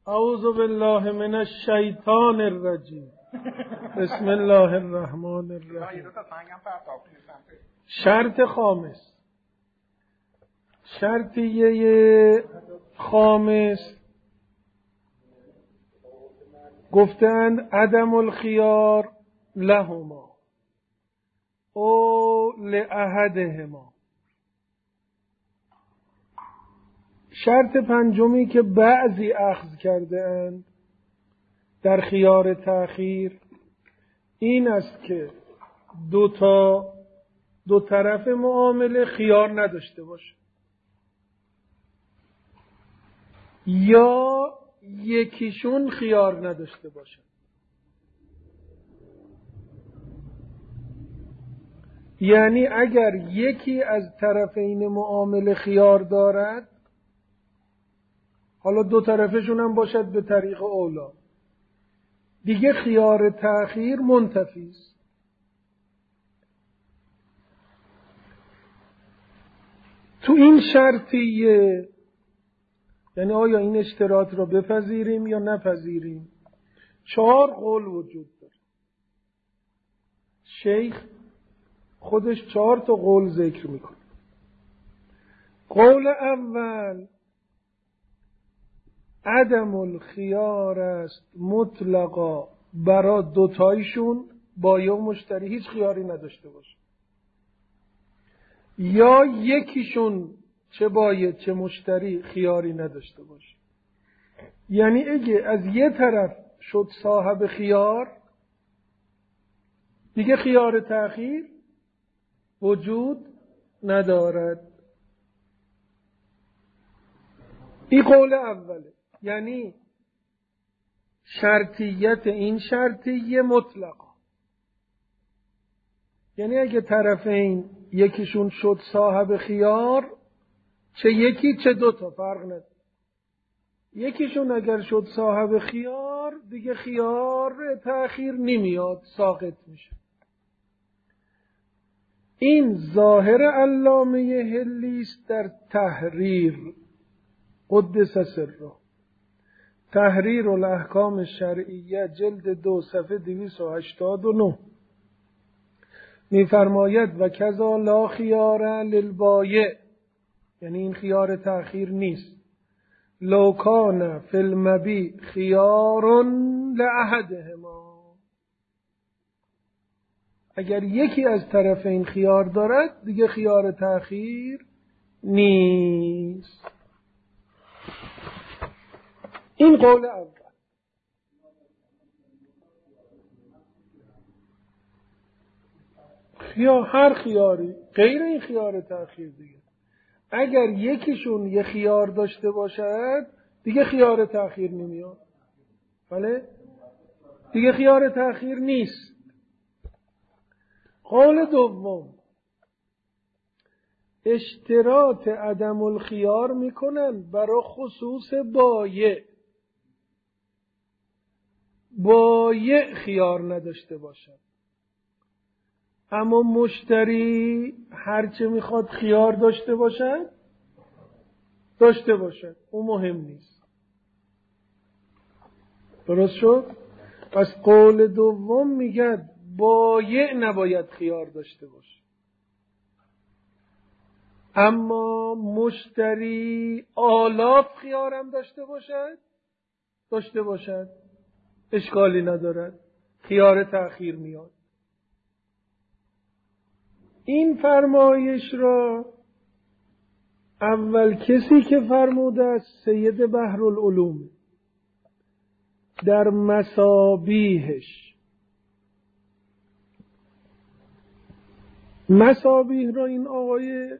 اعوذ بالله من الشیطان الرجیم. بسم الله الرحمن الرحیم. شرط خامس. شرطیه خامس گفتند عدم الخیار لهما او لأحدهما. شرط پنجمی که بعضی اخذ کرده اند در خیار تأخیر این است که دو طرف معامله خیار نداشته باشه یا یکیشون خیار نداشته باشه. یعنی اگر یکی از طرفین معامله خیار دارد، حالا دو طرفشون هم باشد به طریق اولا، دیگه خیار تأخیر منتفی است. تو این شرطیه یعنی آیا این اشتراط را بپذیریم یا نپذیریم 4 قول وجود داره. شیخ خودش 4 تا قول ذکر میکنه. قول اول عدم الخیار است مطلقا برای دوتایشون با یک مشتری هیچ خیاری نداشته باشه، یا یکیشون چه باید چه مشتری خیاری نداشته باشه. یعنی اگه از یه طرف شد صاحب خیار دیگه خیار تأخیر وجود ندارد. این قول اوله. یعنی شرطیت این شرطیه مطلقا، یعنی اگه طرفین یکیشون شد صاحب خیار، چه یکی چه دوتا فرق نداره، یکیشون اگر شد صاحب خیار دیگه خیار تأخیر نمیاد، ساقط میشه. این ظاهر علامه حلی است در تحریر قدس سره، تحریر الاحکام الشرعیه جلد 2 صفحه 289 میفرماید و کذا لا خیار للبایع، یعنی این خیار تأخیر نیست. لو کان فی المبیع خیار لأحدهما، اگر یکی از طرفین خیار دارد دیگه خیار تأخیر نیست. این قول اول. خیار هر خیاری غیر این خیار تأخیر دیگه، اگر یکیشون یه خیار داشته باشد دیگه خیار تأخیر نمیاد، بله دیگه خیار تأخیر نیست. قول دوم اشتراط عدم الخیار میکنن برای خصوص بایع خیار نداشته باشد، اما مشتری هرچه میخواد خیار داشته باشد اون مهم نیست. درست شد؟ پس قول دوم میگه بایع نباید خیار داشته باشه، اما مشتری آلاف خیارم داشته باشد اشکالی ندارد، خیار تأخیر میاد. این فرمایش را اول کسی که فرموده است سید بحرالعلوم در مصابیحش. مصابیح را این آقای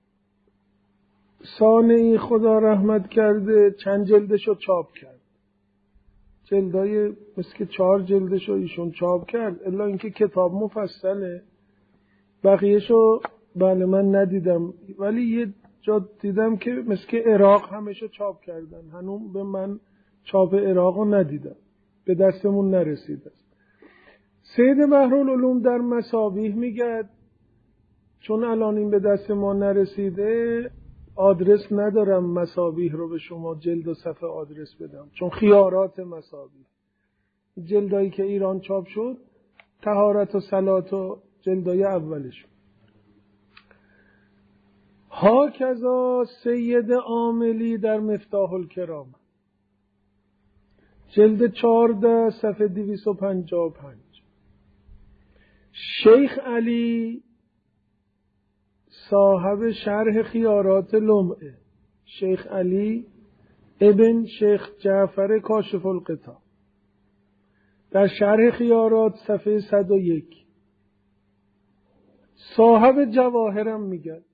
صانعی خدا رحمت کرده چند جلدشو چاپ کرد، جلدای مثل که 4 جلدشو ایشون چاپ کرد، الا اینکه کتاب مفصله. بقیهشو بله من ندیدم، ولی یه جا دیدم که مثل که عراق همشو چاپ کردن، هنوز به من چاپ عراقو ندیدم، به دستمون نرسیده. سید بحرالعلوم در مصابیح میگه چون الان این به دست ما نرسیده آدرس ندارم مسابیح رو به شما جلد و صفحه آدرس بدم، چون خیارات مسابیح جلدایی که ایران چاپ شد طهارت و صلات و جلدای اولش. هاکذا سید عاملی در مفتاح الکرام جلد 14 صفحه 255. شیخ علی صاحب شرح خیارات لمعه، شیخ علی ابن شیخ جعفر کاشف الغطا در شرح خیارات صفحه 101 صاحب جواهرم میگن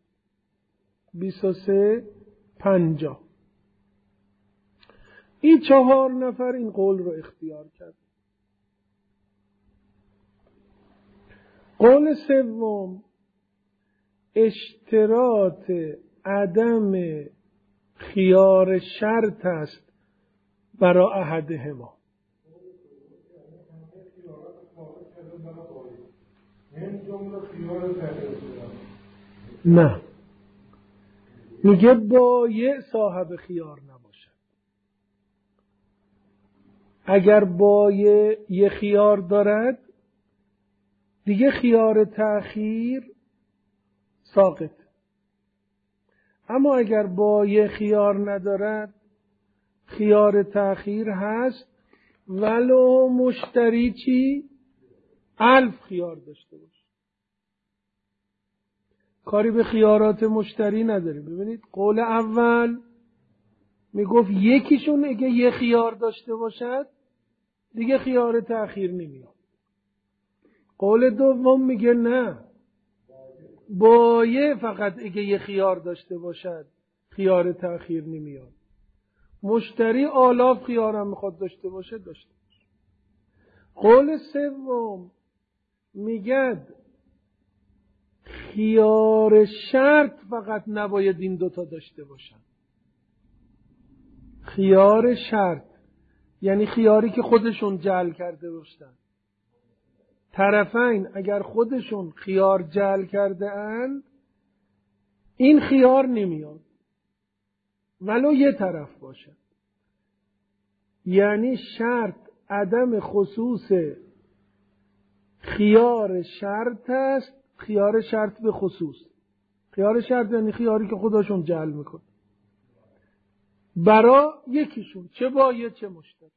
2350. این 4 نفر این قول رو اختیار کرد. قول سوم اشتراط عدم خیار شرط است برای احدهما. نه، میگه بایع صاحب خیار نباشد. اگر بایع یه خیار دارد دیگه خیار تأخیر ساقط. اما اگر بایع خیار ندارد خیار تأخیر هست، ولو مشتری چی؟ 1000 خیار داشته باشه. کاری به خیارات مشتری نداره. ببینید قول اول میگفت یکیشون اگه یه خیار داشته باشد دیگه خیار تأخیر نمیاد. قول دوم میگه نه، بایع فقط اگه یه خیار داشته باشد خیار تأخیر نمیاد. مشتری آلاف خیارم میخواد داشته باشه داشته باشه. قول سوم میگه خیار شرط فقط نباید این دوتا داشته باشن. خیار شرط یعنی خیاری که خودشون جعل کرده باشن. طرفین اگر خودشون خیار جعل کرده اند این خیار نمیاد ولو یه طرف باشه. یعنی شرط عدم خصوص خیار شرط است. خیار شرط به خصوص. خیار شرط یعنی خیاری که خودشون جعل میکنه برا یکیشون، چه بایع چه مشتری.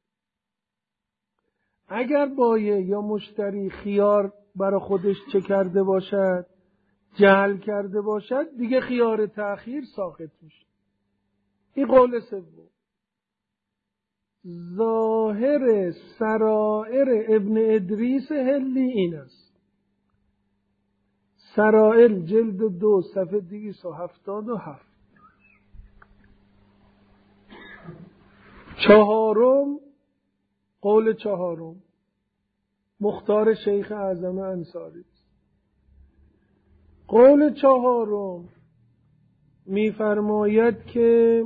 اگر بایع یا مشتری خیار برا خودش چه کرده باشد؟ جعل کرده باشد دیگه خیار تأخیر ساقط میشه. این قول سوم. ظاهر سرائر ابن ادریس هلی این است. سرائر جلد 2 صفحه 277. چهارم قول چهارم مختار شیخ اعظم انصاری. قول چهارم می‌فرماید که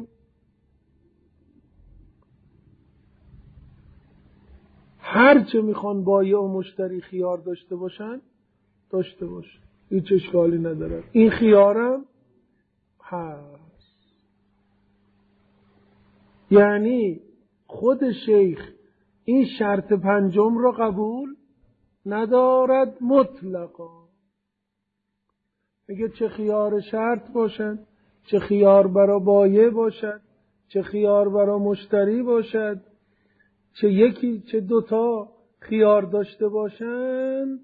هرچه میخوان بایع و مشتری خیار داشته باشن داشته باشن، هیچ اشکالی نداره. این خیارم هست. یعنی خود شیخ این شرط پنجم رو قبول ندارد مطلقا. میگه چه خیار شرط باشد، چه خیار برا بایع باشد، چه خیار برا مشتری باشد، چه یکی چه دوتا خیار داشته باشن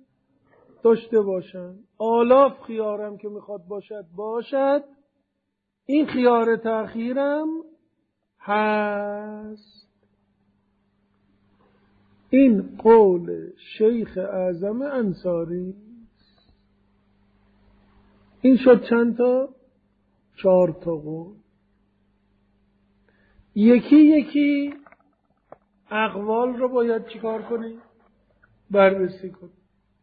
آلاف خیارم که میخواد باشد این خیار تأخیرم هست. این قول شیخ اعظم انصاری. این شد چند تا؟ 4 تا قول. یکی یکی اقوال رو باید چیکار کنیم؟ بررسی کنیم.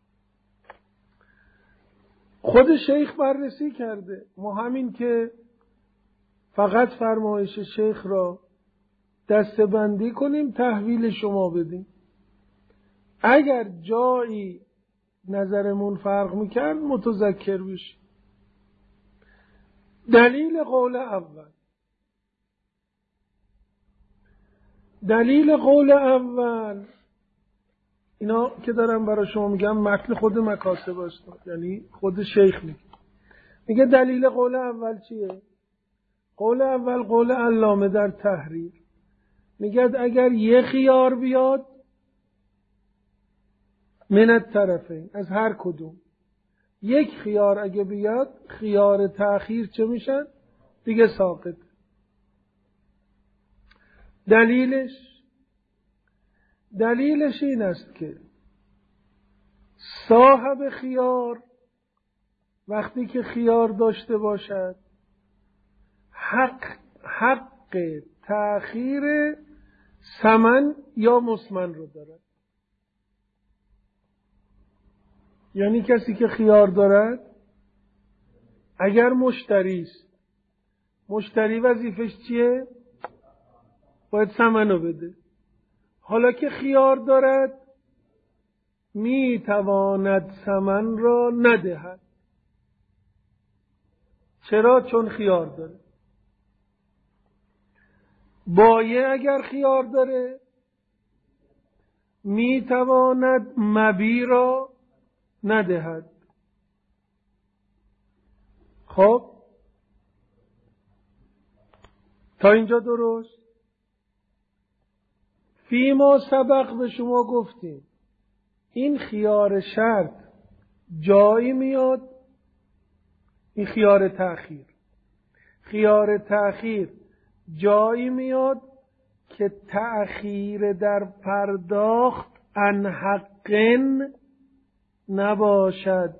خود شیخ بررسی کرده. ما همین که فقط فرمایش شیخ را دسته‌بندی کنیم تحویل شما بدیم. اگر جایی نظرمون فرق میکرد متذکر بشیم. دلیل قول اول، دلیل قول اول اینا که دارم برای شما میگم متن خود مکاسب است، یعنی خود شیخ میگه دلیل قول اول چیه؟ قول اول قول علامه در تحریر، میگه اگر یه خیار بیاد من الطرفین، از هر کدوم یک خیار اگه بیاد، خیار تأخیر چه میشن؟ دیگه ساقط. دلیلش این است که صاحب خیار وقتی که خیار داشته باشد حق تأخیر ثمن یا مسمن رو دارد. یعنی کسی که خیار دارد اگر مشتری است، مشتری وظیفش چیه؟ باید ثمن رو بده. حالا که خیار دارد می تواند ثمن را ندهد. چرا؟ چون خیار داره. بایع اگر خیار داره می تواند مبیع را ندهد. خب تا اینجا درست؟ فیما سبق به شما گفتیم این خیار شرط جایی میاد، این خیار تأخیر جایی میاد که تأخیر در پرداخت عن حق نباشد.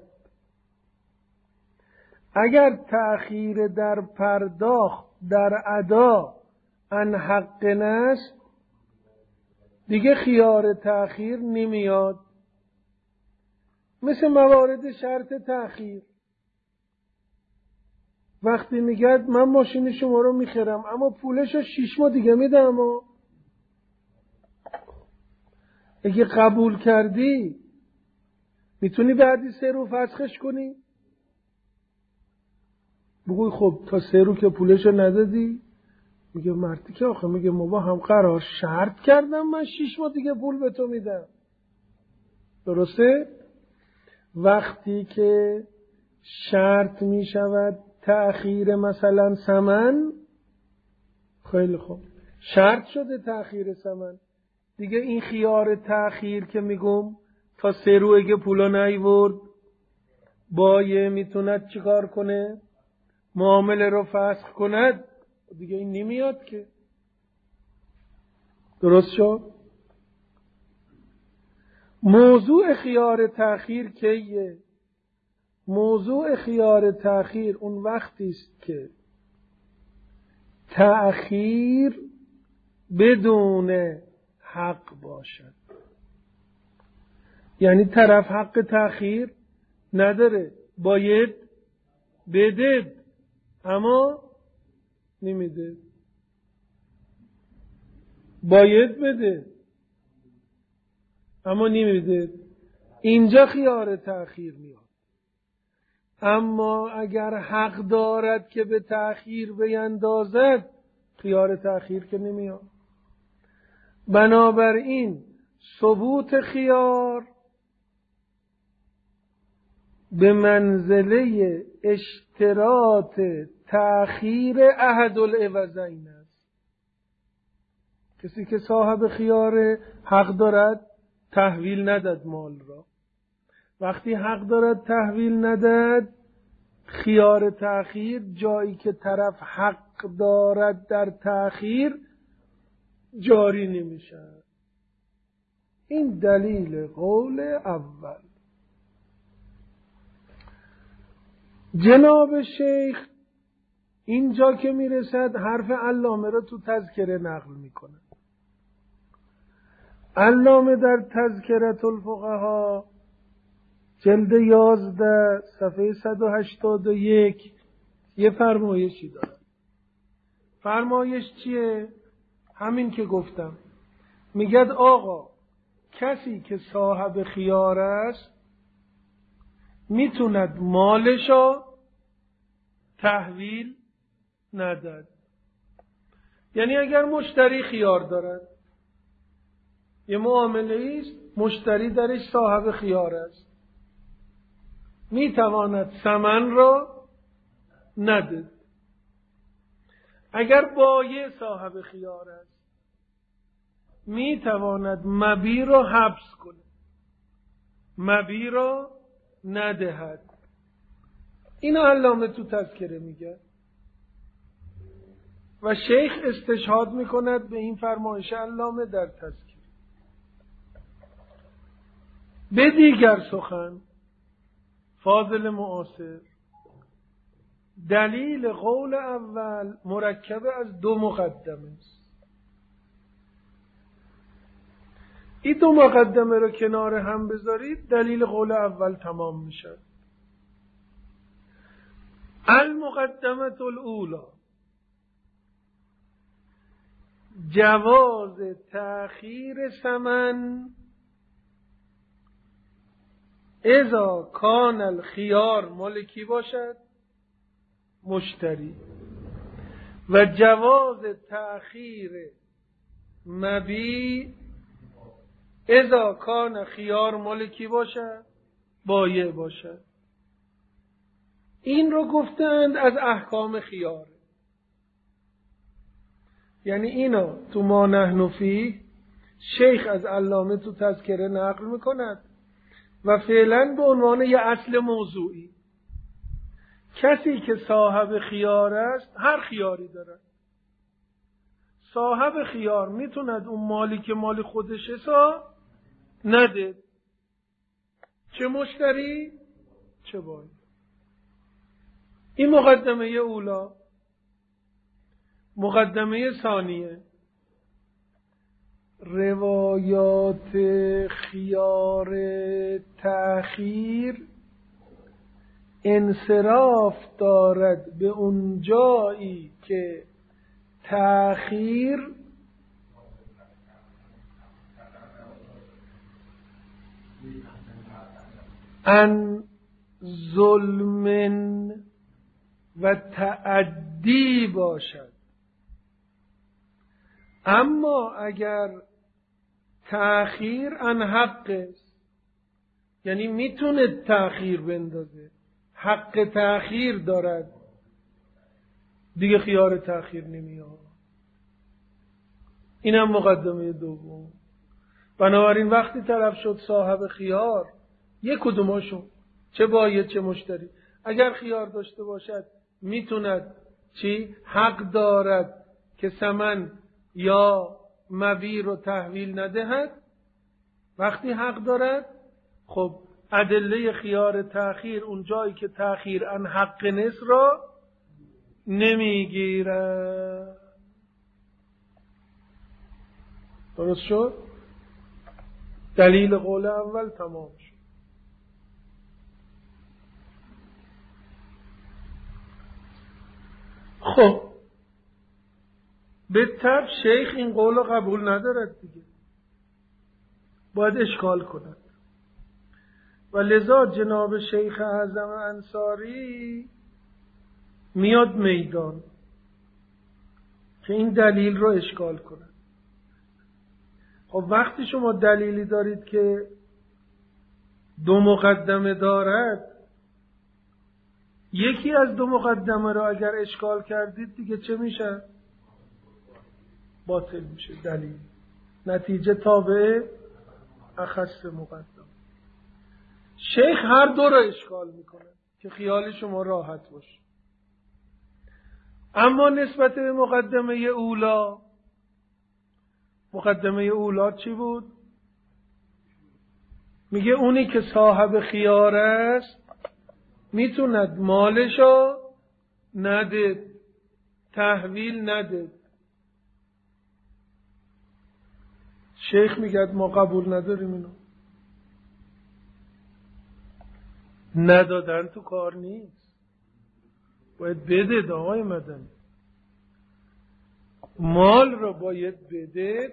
اگر تأخیر در پرداخت در ادا عن حق است دیگه خیار تأخیر نمیاد. مثل موارد شرط تأخیر، وقتی میگه من ماشین شما رو میخرم اما پولشو 6 ماه دیگه میدم و اگه قبول کردی میتونی بعدی 3 رو فسخش کنی؟ بگوی خب تا 3 رو که پولشو ندادی؟ میگه مردی که آخه میگه ما با هم قرار شرط کردم من 6 ماه دیگه پول به تو میدم. درسته؟ وقتی که شرط میشود تأخیر مثلا ثمن، خیلی خوب شرط شده تأخیر ثمن دیگه، این خیار تأخیر که میگم تا 3 رو اگه پولا نیورد بایع میتوند چیکار کنه؟ معامله رو فسخ کند دیگه، این نمیاد که. درست شد؟ موضوع خیار تأخیر کیه؟ موضوع خیار تأخیر اون وقتی است که تأخیر بدون حق باشد، یعنی طرف حق تأخیر نداره، باید بده اما نمیده، باید بده اما نمیده، اینجا خیار تأخیر میاد. اما اگر حق دارد که به تأخیر بیندازد خیار تأخیر که نمیاد. بنابراین ثبوت خیار به منزله اشتراط تأخیر احد العوضین است. کسی که صاحب خیار حق دارد تحویل نداد مال را، وقتی حق دارد تحویل نداد خیار تأخیر جایی که طرف حق دارد در تأخیر جاری نمیشه. این دلیل قول اول. جناب شیخ اینجا که میرسد حرف علامه را تو تذکره نقل میکنه. علامه در تذکرة الفقها جلد 11 صفحه 181 یه فرمایشی داره. فرمایش چیه؟ همین که گفتم، میگه آقا کسی که صاحب خیار است میتوند مالشو تحویل نداد. یعنی اگر مشتری خیار دارد، یه معامله است، مشتری درش صاحب خیار است، میتواند ثمن را نداد. اگر بایع صاحب خیار است، میتواند مبیع را حبس کنه، مبیع را ندهد. اینو علامه تو تذکره میگه و شیخ استشهاد میکند به این فرمایش علامه در تذکره. به دیگر سخن، فاضل معاصر، دلیل قول اول مرکب از دو مقدمه است. این دو مقدمه رو کنار هم بذارید، دلیل قول اول تمام میشه. المقدمه الاولی جواز تأخیر ثمن اذا کان الخیار مال کی باشد؟ مشتری. و جواز تأخیر مبیع اذا کان خیار مال کی باشد؟ بایع باشد. این رو گفتند از احکام خیار. یعنی اینا تو ما نحن فیه شیخ از علامه تو تذکره نقل میکند و فعلا به عنوان یه اصل موضوعی. کسی که صاحب خیار است، هر خیاری دارد، صاحب خیار میتوند اون مالی که مال خودشه نده، چه مشتری چه بایع. این مقدمه اولا. مقدمه ثانیه، روایات خیار تأخیر انصراف دارد به اون جایی که تأخیر عن ظلم و تعدی باشد. اما اگر تأخیر عن حق است، یعنی میتونه تأخیر بندازه، حق تأخیر دارد، دیگه خیار تأخیر نمیاد. اینم مقدمه دوم. بنابراین وقتی طرف شد صاحب خیار، یک کدوماشون چه بایع چه مشتری اگر خیار داشته باشد میتوند چی؟ حق دارد که ثمن یا مبیع رو تحویل ندهد. وقتی حق دارد، خب ادله خیار تأخیر اون جایی که تأخیر عن حق نصف را نمیگیرد. درست شد؟ دلیل قول اول تمام شد. خب به طب شیخ این قول رو قبول ندارد دیگه، باید اشکال کند و لذا جناب شیخ اعظم انصاری میاد میدان که این دلیل رو اشکال کند. خب وقتی شما دلیلی دارید که دو مقدمه دارد، یکی از دو مقدمه رو اگر اشکال کردید دیگه چه میشه؟ باطل میشه دلیل. نتیجه تابع اخص مقدم. شیخ هر دو رو اشکال میکنه که خیال شما راحت باشه. اما نسبت به مقدمه اولا، مقدمه اولا چی بود؟ میگه اونی که صاحب خیار است میتوند مالشو نده، تحویل نده. شیخ میگه ما قبول نداریم اینو. ندادن تو کار نیست، باید بده. آقای مدنی مال رو باید بده.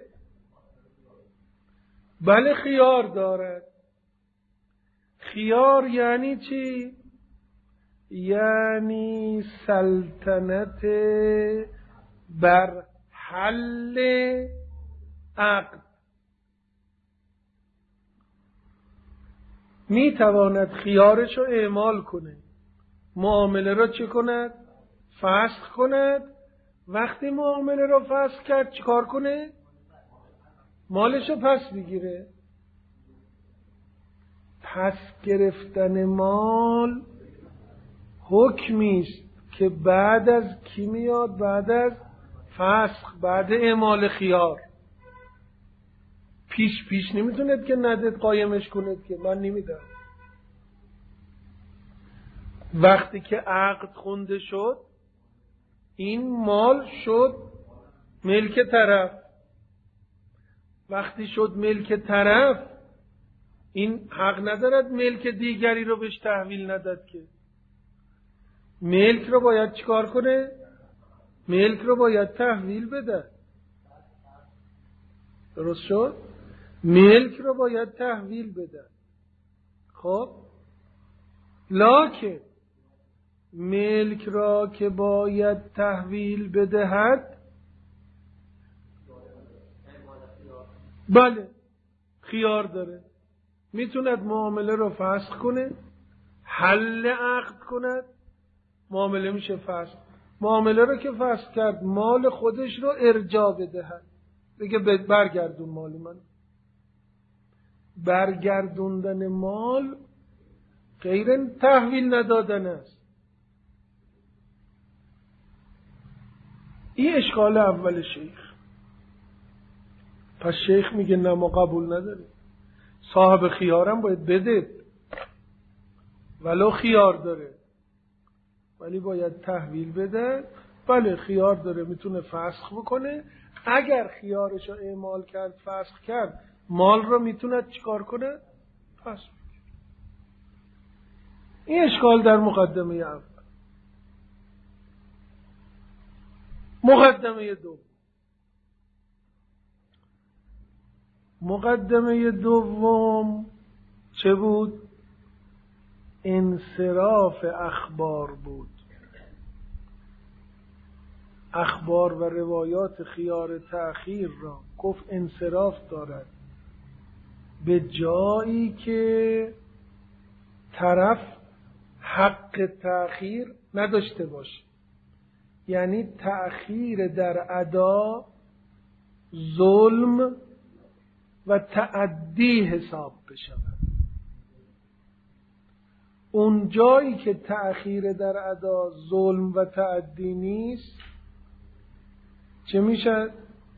بله خیار دارد. خیار یعنی چی؟ یعنی سلطنت بر حل عقد. می تواند خیارش رو اعمال کنه، معامله را چه کند؟ فسخ کند. وقتی معامله را فسخ کرد چیکار کنه؟ مالش رو پس بگیره. پس گرفتن مال حکمی است که بعد از کی میاد؟ بعد از فسخ، بعد اعمال خیار. پیش نمیتونید که ندید قایمش کنید که من نمیدم. وقتی که عقد خونده شد این مال شد ملک طرف. وقتی شد ملک طرف این حق ندارد ملک دیگری رو بهش تحویل نداد که. ملک رو باید چیکار کنه؟ ملک رو باید تحویل بده. درست شد؟ ملک رو باید تحویل بده. خب لکن ملک را که باید تحویل بدهد، بله خیار داره، میتوند معامله رو فسخ کنه، حل عقد کند، معامله میشه فسخ. معامله رو که فسخ کرد مال خودش رو ارجاع بدهد، بگه برگردون مال من. برگردوندن مال غیر تحویل ندادن است. این اشکال اول شیخ. پس شیخ میگه نه ما قبول نداریم، صاحب خیارم باید بده، ولو خیار داره ولی باید تحویل بده. بله خیار داره میتونه فسخ بکنه، اگر خیارشو اعمال کرد فسخ کرد مال رو میتونه چیکار کنه؟ فسخ. این اشکال در مقدمه اول. مقدمه دوم. مقدمه دوم چه بود؟ انصراف اخبار بود. اخبار و روایات خیار تأخیر را گفت انصراف دارد به جایی که طرف حق تأخیر نداشته باشه. یعنی تأخیر در ادا ظلم و تعدی حساب بشود. اون جایی که تأخیر در ادا ظلم و تعدی نیست چه میشه؟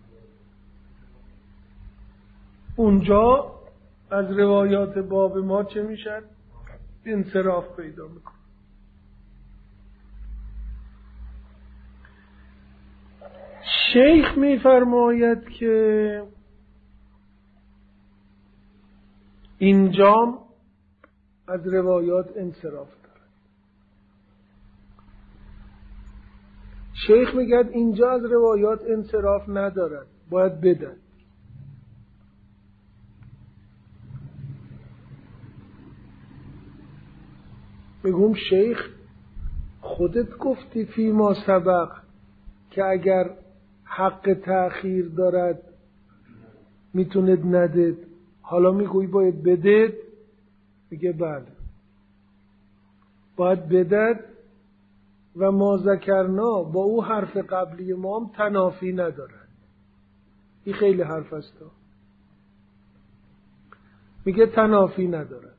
اونجا از روایات باب ما چه میشه؟ انصراف پیدا میکنه. شیخ میفرماید که اینجا از روایات انصراف دارد. شیخ میگه اینجا از روایات انصراف ندارد، باید بدن. بگم شیخ خودت گفتی فی ما سبق که اگر حق تأخیر دارد میتوند ندید، حالا میگویی باید بدید. میگه بله باید بدد و ما ذکرنا با او حرف قبلی ما هم تنافی ندارد. این خیلی حرف است. میگه تنافی ندارد.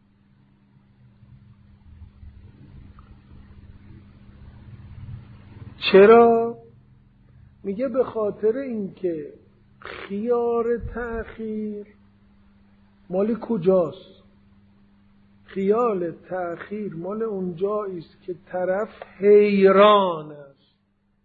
چرا؟ میگه به خاطر اینکه خیار تأخیر مال کجاست؟ خیال تأخیر مال اونجایی است که طرف حیران است.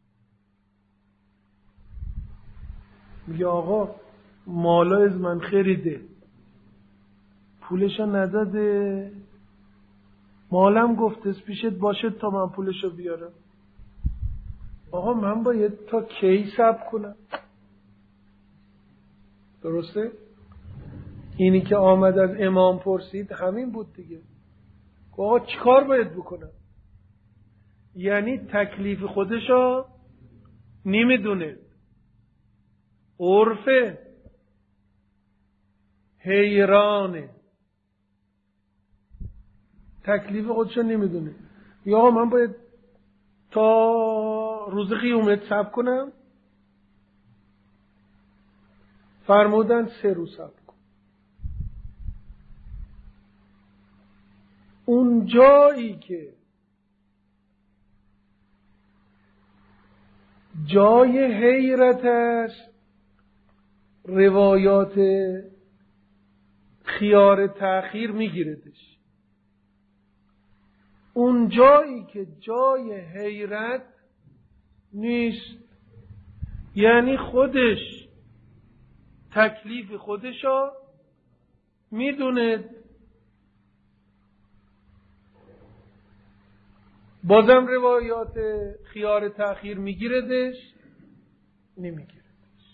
میگه آقا مالا از من خریده، پولشو نداده، مالم گفته پیشت باشه تا من پولشو بیارم. آقا من باید تا کی صبر کنم؟ درسته؟ اینی که آمد از امام پرسید همین بود دیگه. آقا چیکار باید بکنم؟ یعنی تکلیف خودشو نمیدونه. عرف حیرانه، تکلیف خودشو نمیدونه. یا من باید تا روز قیامت صبر کنم؟ فرمودن 3 روز صبر کن. اون جایی که جای حیرت است، روایات خیار تأخیر میگیردش. اون جایی که جای حیرت نیست، یعنی خودش تکلیف خودشو میدونه، بازم روایات خیار تأخیر میگیردش؟ نمیگیردش.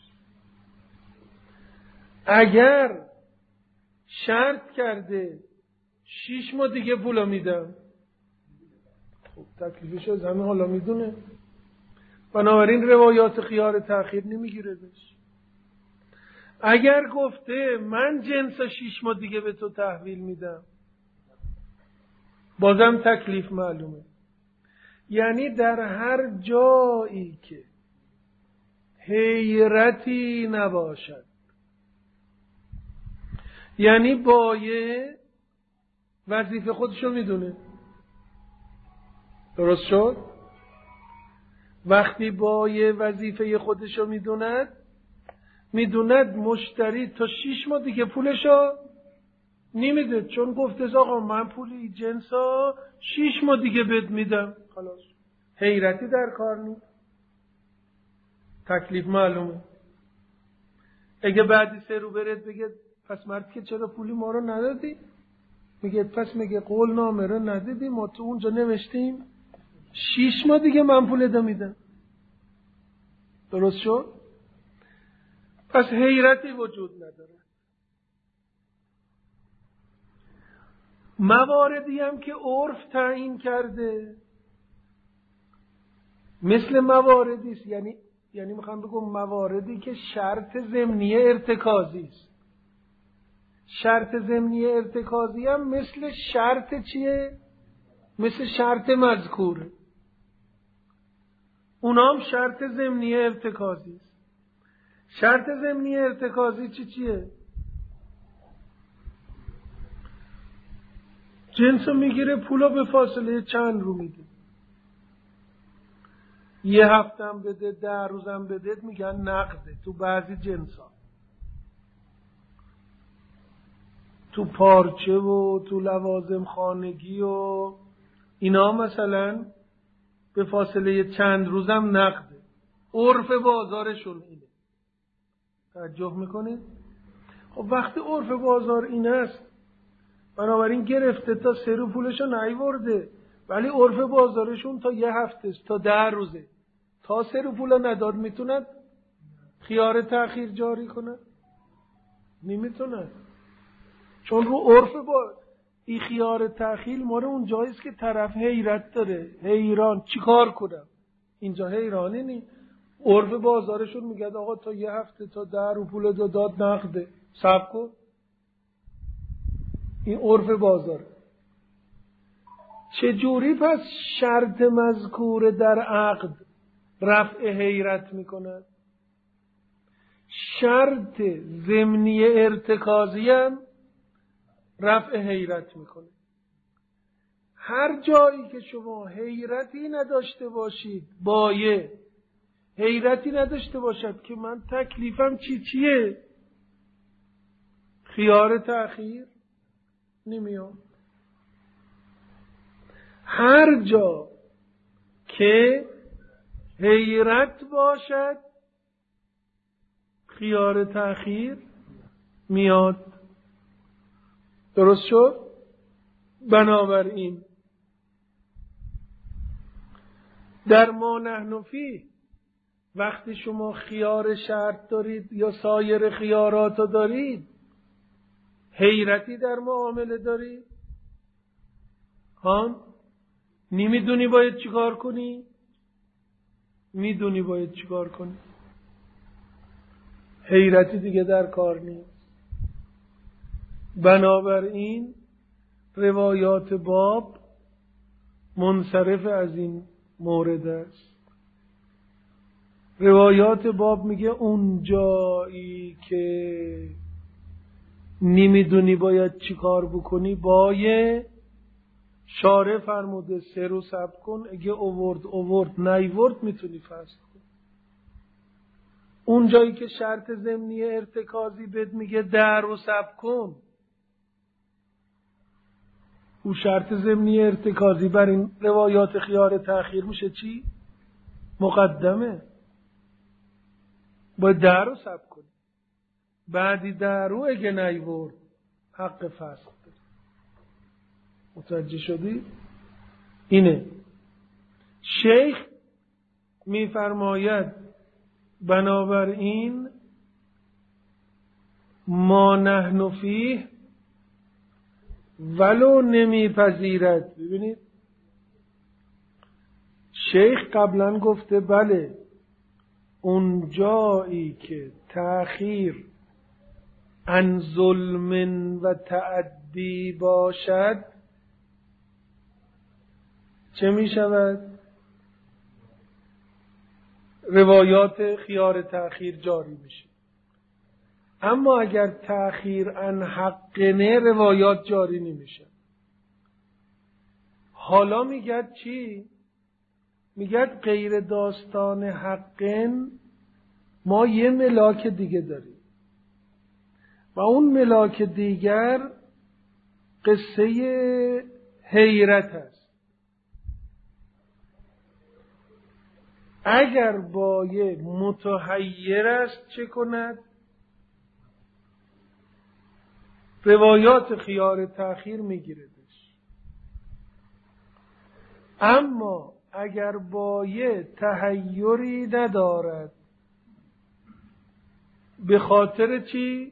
اگر شرط کرده 6 ماه دیگه پولا میدم، خب تکلیفش از همه حالا میدونه، بنابراین روایات خیار تأخیر نمیگیردش. اگر گفته من جنس 6 ماه دیگه به تو تحویل میدم، بازم تکلیف معلومه. یعنی در هر جایی که حیرتی نباشد، یعنی بایه وظیفه خودشو میدونه. درست شد؟ وقتی بایه وظیفه خودشو میدوند مشتری تا 6 ماه دیگه پولشو نمیده، چون گفته آقا من پول این جنسا 6 ماه دیگه بهت میدم، خلاص حیرتی در کار نیست، تکلیف معلومه. اگه بعدی 3 رو برد بگه پس مرد که چرا پولی ما رو ندادی؟ میگه پس میگه قول نامه رو ندادی، ما تو اونجا نوشتیم 6 ماه دیگه من پول ادا میدم. درست شد؟ پس حیرتی وجود نداره. مواردی هم که عرف تعیین کرده مثل مواردی است، یعنی میخوام بگم مواردی که شرط ضمنی ارتکازی است. شرط ضمنی ارتکازی هم مثل شرط چیه؟ مثل شرط مذکوره. اونا هم شرط ضمنی ارتکازی است. شرط ضمنی ارتکازی چیه؟ جنسو میگیره، پولا به فاصله چند رو میده، 1 هفتم بده، 10 روزم بده، میگن نقده. تو بعضی جنسا، تو پارچه و تو لوازم خانگی و اینا مثلا به فاصله چند روزم نقده. عرف بازارشون اینه. توجه میکنید؟ خب وقتی عرف بازار این است، بنابراین گرفته تا 3 رو پولشو نیورده، ولی عرف بازارشون تا 1 هفته است، تا 10 روزه. تا 3 رو پولا نداد میتونن خیار تأخیر جاری کنن؟ نمیتونن، چون رو عرف با این خیار تأخیر ماره اون جاییست که طرف حیرت داره، حیران چی کار کنم. اینجا حیرانی نی، عرف بازارشون میگه آقا تا 1 هفته تا 10 رو پول داد نقده، صبر کن. این عرف بازار. چجوری پس شرط مذکور در عقد رفع حیرت میکند؟ شرط ضمنی ارتکازی هم رفع حیرت میکنه. هر جایی که شما حیرتی نداشته باشید، بایه حیرتی نداشته باشد که من تکلیفم چیه، خیار تأخیر نمیاد. هر جا که حیرت باشد خیار تأخیر میاد. درست شد؟ بنابراین در ما نحن فیه وقتی شما خیار شرط دارید یا سایر خیارات دارید، حیرتی در معامله دارید؟ نمیدونی باید چیکار کنی؟ میدونی باید چیکار کنی. حیرتی دیگه در کار نیست. بنابراین روایات باب منصرف از این مورد است. روایات باب میگه اون جایی که نمیدونی باید چی کار بکنی، باید شارع فرموده 3 روز صبر کن، اگه اوورد نیورد میتونی فصل کن. اون جایی که شرط ضمنی ارتکازی بد میگه 10 روز صبر کن، او شرط ضمنی ارتکازی بر این روایات خیار تأخیر میشه چی؟ مقدمه. باید 10 روز صبر کنی، بعدی 10 روز اگه نیورد حق فسخ داری. متوجه شدی؟ اینه. شیخ میفرماید بنابراین ما نحن فیه ولو نمیپذیرد. ببینید شیخ قبلا گفته بله اون جایی که تأخیر عن ظلم و تعدی باشد چه می شود؟ روایات خیار تأخیر جاری میشه. اما اگر تأخیر عن حقنه روایات جاری نمیشه. حالا میگد چی؟ میگد غیر داستان حقن ما یه ملاک دیگه داریم و اون ملاک دیگر قصه حیرت است. اگر بایه متحیر است چه کند؟ روایات خیار تأخیر میگیردش. اما اگر بایه تحیری ندارد، به خاطر چی؟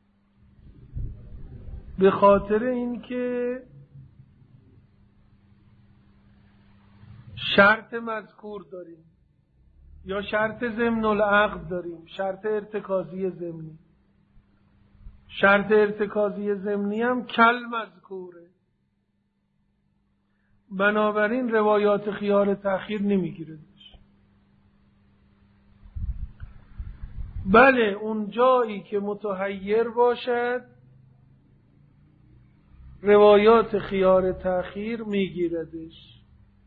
به خاطر اینکه شرط مذکور داریم یا شرط ضمن العقد داریم، شرط ارتکازی ضمنی. شرط ارتکازی ضمنی هم کل مذکوره. بنابراین روایات خیار تأخیر نمیگیردش. بله اون جایی که متحیر باشد روایات خیار تأخیر میگیردش.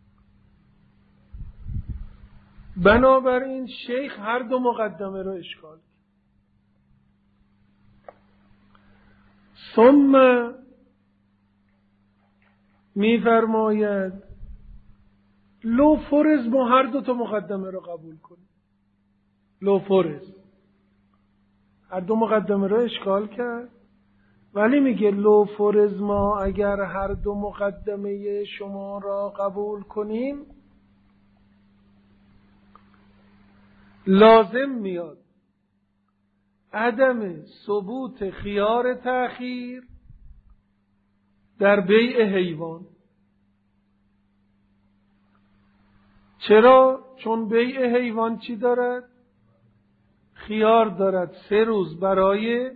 بنابراین شیخ هر دو مقدمه را اشکال کرد. ثم میفرماید لو فرض ما هر دو تا مقدمه را قبول کنیم. لو فرض هر دو مقدمه را اشکال کرد، ولی میگه لو فرض ما اگر هر دو مقدمه شما را قبول کنیم لازم میاد عدم ثبوت خیار تأخیر در بیع حیوان. چرا؟ چون بیع حیوان چی دارد؟ خیار دارد 3 روز برای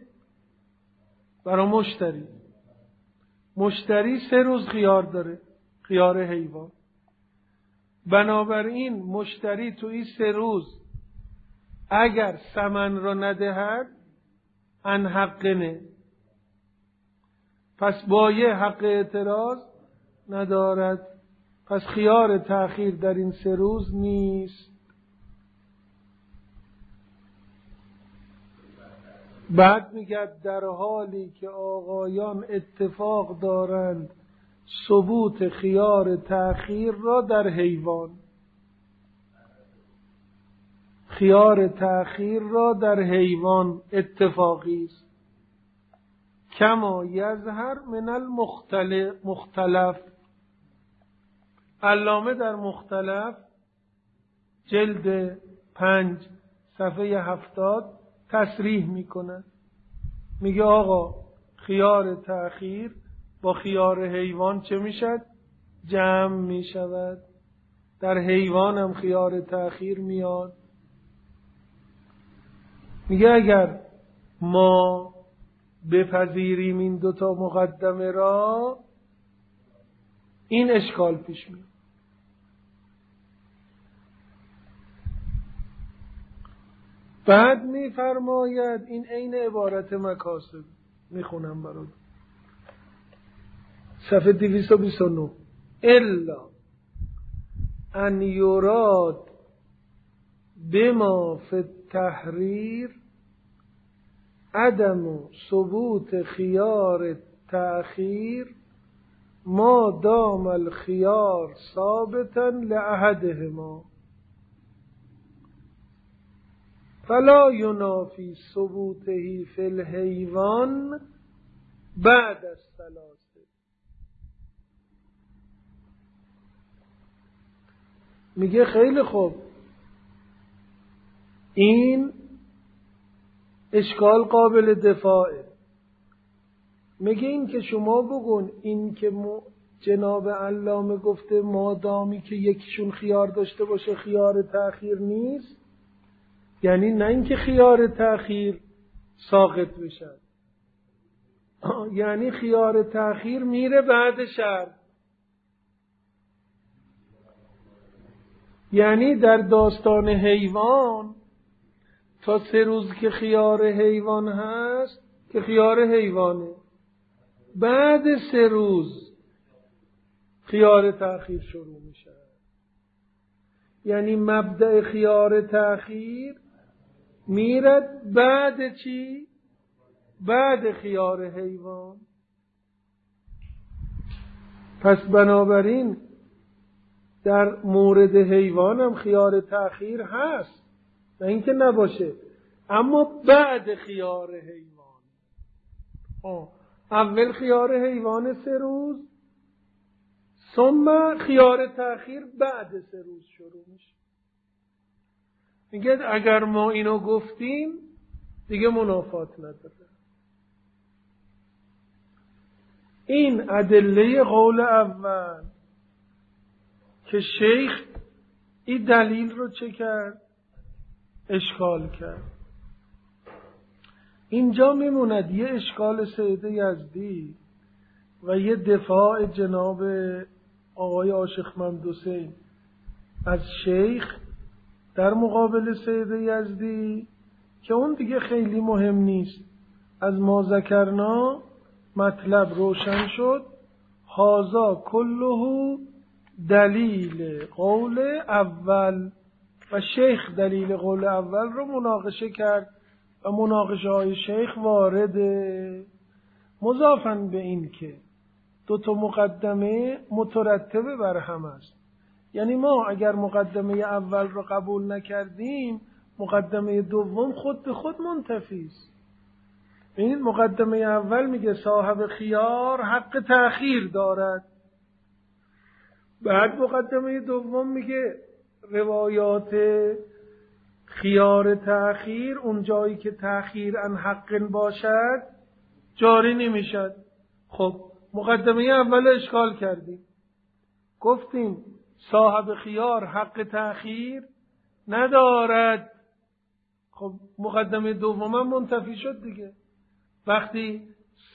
مشتری. مشتری 3 روز خیار داره، خیار حیوان. بنابراین مشتری تو این 3 روز اگر ثمن را ندهد ان حقنه، پس بایع حق اعتراض ندارد، پس خیار تأخیر در این 3 روز نیست. بعد میگه در حالی که آقایان اتفاق دارند ثبوت خیار تأخیر را در حیوان، خیار تأخیر را در حیوان اتفاقی است. کما یظهر من المختلف. علامه در مختلف جلد 5 صفحه 70 تصریح میکنه. میگه آقا خیار تأخیر با خیار حیوان چه میشد؟ جمع می شود. در حیوان هم خیار تأخیر میاد. میگه اگر ما بپذیریم این دوتا مقدمه را، این اشکال پیش میاد. بعد میفرماید این عین عبارت مکاسب، میخونم برات، صفحه 229. الا ان یراد بما فی التحریر عدم ثبوت خیار تأخیر ما دام الخیار ثابتا لأحدهما فلا ینافی ثبوته فی الحیوان بعد الثلاثه. میگه خیلی خوب، این اشکال قابل دفاعه. میگه این که شما بگون این که جناب علامه گفته مادامی که یکیشون خیار داشته باشه خیار تأخیر نیست، یعنی نه اینکه خیار تأخیر ساقط بشه، یعنی خیار تأخیر میره بعد شرط. یعنی در داستان حیوان تا 3 روز که خیار حیوان هست که خیار حیوانه، بعد 3 روز خیار تأخیر شروع میشه. یعنی مبدأ خیار تأخیر میرد بعد چی؟ بعد خیار حیوان. پس بنابراین در مورد حیوان هم خیار تأخیر هست، نه اینکه نباشه، اما بعد خیار حیوان. اول خیار حیوان 3 روز، ثم خیار تأخیر بعد 3 روز شروع میشه. میگه اگر ما اینو گفتیم دیگه منافات نداره. این ادله قول اول که شیخ این دلیل رو چه کرد؟ اشکال کرد. اینجا میموند یه اشکال سید یزدی و یه دفاع جناب آقای عاشق محمد حسین از شیخ در مقابل سید یزدی که اون دیگه خیلی مهم نیست. از ما ذکرنا مطلب روشن شد. هازا کله دلیل قول اول، و شیخ دلیل قول اول رو مناقشه کرد و مناقشه های شیخ وارده. مضافاً به این که 2 مقدمه مترتبه بر هم است. یعنی ما اگر مقدمه اول رو قبول نکردیم، مقدمه دوم خود به خود منتفی است. این مقدمه اول میگه صاحب خیار حق تأخیر دارد، بعد مقدمه دوم میگه روایات خیار تأخیر اون جایی که تأخیر ان حق باشد جاری نمیشد. خب مقدمه اول اشکال کردیم، گفتیم صاحب خیار حق تأخیر ندارد. خب مقدمه دوم هم منتفی شد دیگه. وقتی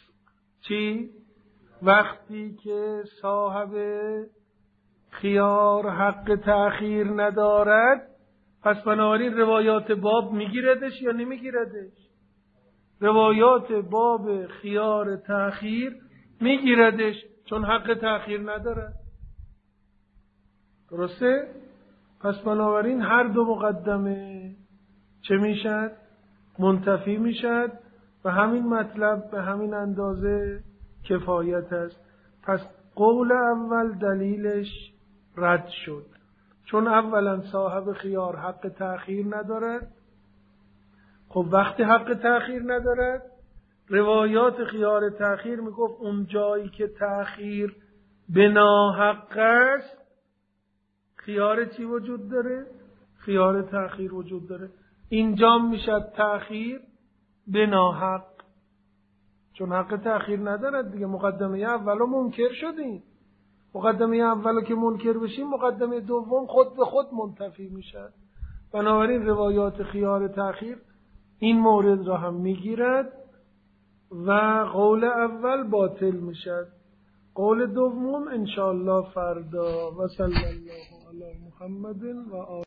که صاحب خیار حق تأخیر ندارد، پس بنابراین روایات باب میگیردش یا نمیگیردش؟ روایات باب خیار تأخیر میگیردش، چون حق تأخیر ندارد. درسته؟ پس بنابراین هر 2 مقدمه چه میشد؟ منتفی میشد و همین مطلب به همین اندازه کفایت است. پس قول اول دلیلش رد شد، چون اولا صاحب خیار حق تأخیر ندارد. خب وقتی حق تأخیر ندارد، روایات خیار تأخیر میگفت اون جایی که تأخیر به ناحق است خیار چی وجود داره؟ خیار تأخیر وجود داره. اینجا میشه تأخیر به ناحق، چون حق تأخیر ندارد دیگه. مقدمه اولو منکر شدیم، مقدمه اولو که منکر بشیم مقدمه دوم خود به خود منتفی میشه. بنابراین روایات خیار تأخیر این مورد را هم میگیرد و قول اول باطل میشد. قول دوم انشاءالله فردا. و صلی الله علی محمد و آله.